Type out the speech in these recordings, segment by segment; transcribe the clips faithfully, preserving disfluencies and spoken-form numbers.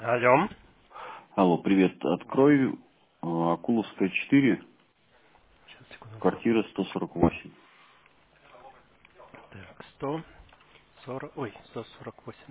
Алло. Алло, привет. Да. Открой э, Акуловская четыре, Сейчас, секунду. квартира сто сорок восемь. Так, сто сорок, ой, сто сорок восемь.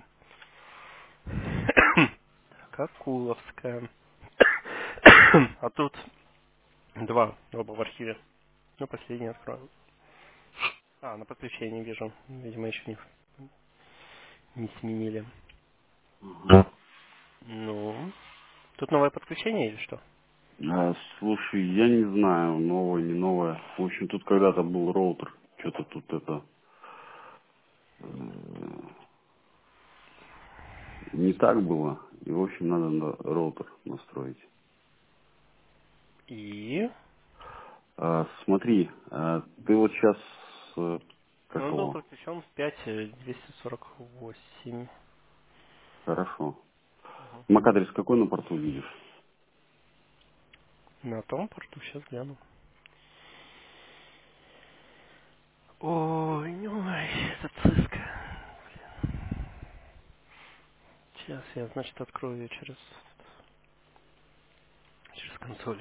Так, Акуловская. А тут два, оба в архиве. Ну, последний открою. А, на подключение вижу. Видимо, еще не, не сменили. Ага. Ну, тут новое подключение или что? А, слушай, я не знаю, новое, не новое. В общем, тут когда-то был роутер. Что-то тут это э, не так было. И, в общем, надо на- роутер настроить. И А, смотри, а, ты вот сейчас как он был его? подключен в пять двести сорок восемь. Хорошо. MAC-адрес какой на порту видишь? На том порту сейчас гляну. Ой, ой, это циска. Сейчас я, значит, открою ее через, через консоль.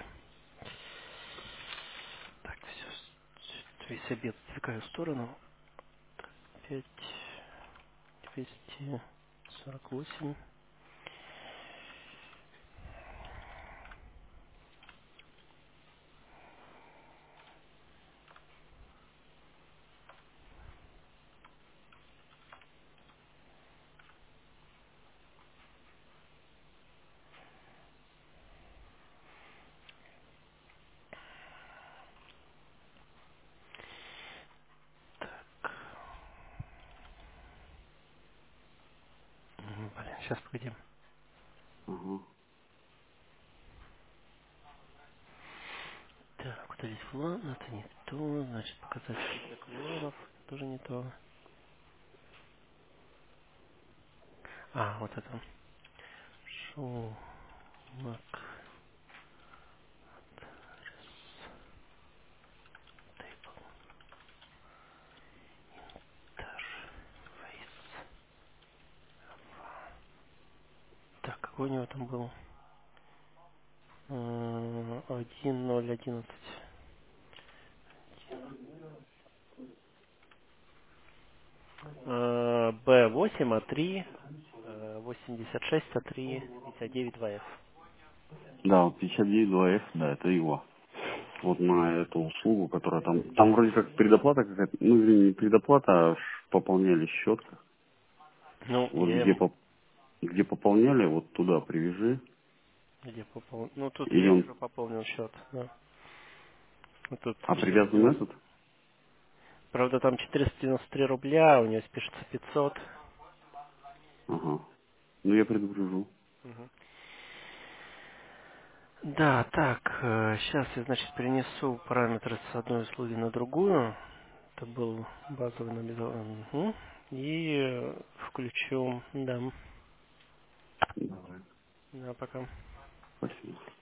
Так, все, весь обед сдвигаю в сторону. Пять двести сорок восемь. М, Блин, сейчас погоди. Ага. Так, вот здесь влан, это не то. Значит, показать список вланов. Тоже не то. А, вот это. Шоу. Мак. Интерфейс. Так, какой у него там был? М, один ноль одиннадцать. Б восемь, А три, восемьдесят шесть, А три, пятьдесят девять, два F. Да, вот пятьдесят девять два эф, да, это его. Вот на эту услугу, которая там... Там вроде как предоплата какая-то, ну, извини, не предоплата, а ш- пополняли счет. Ну, Вот я где, ему поп- где пополняли, вот туда привяжи. где попол... Ну, тут Или я он... вижу, пополнил счет. Да. Вот тут А привязан 490. этот? Правда, там четыреста девяносто три рубля, у него спишется пятьсот. Ага. Ну, я предупрежу. Мгм. Да, так, сейчас я, значит, перенесу параметры с одной услуги на другую. Это был базовый набор. Мгм. И э, включу, да, Давай. да, пока. Спасибо.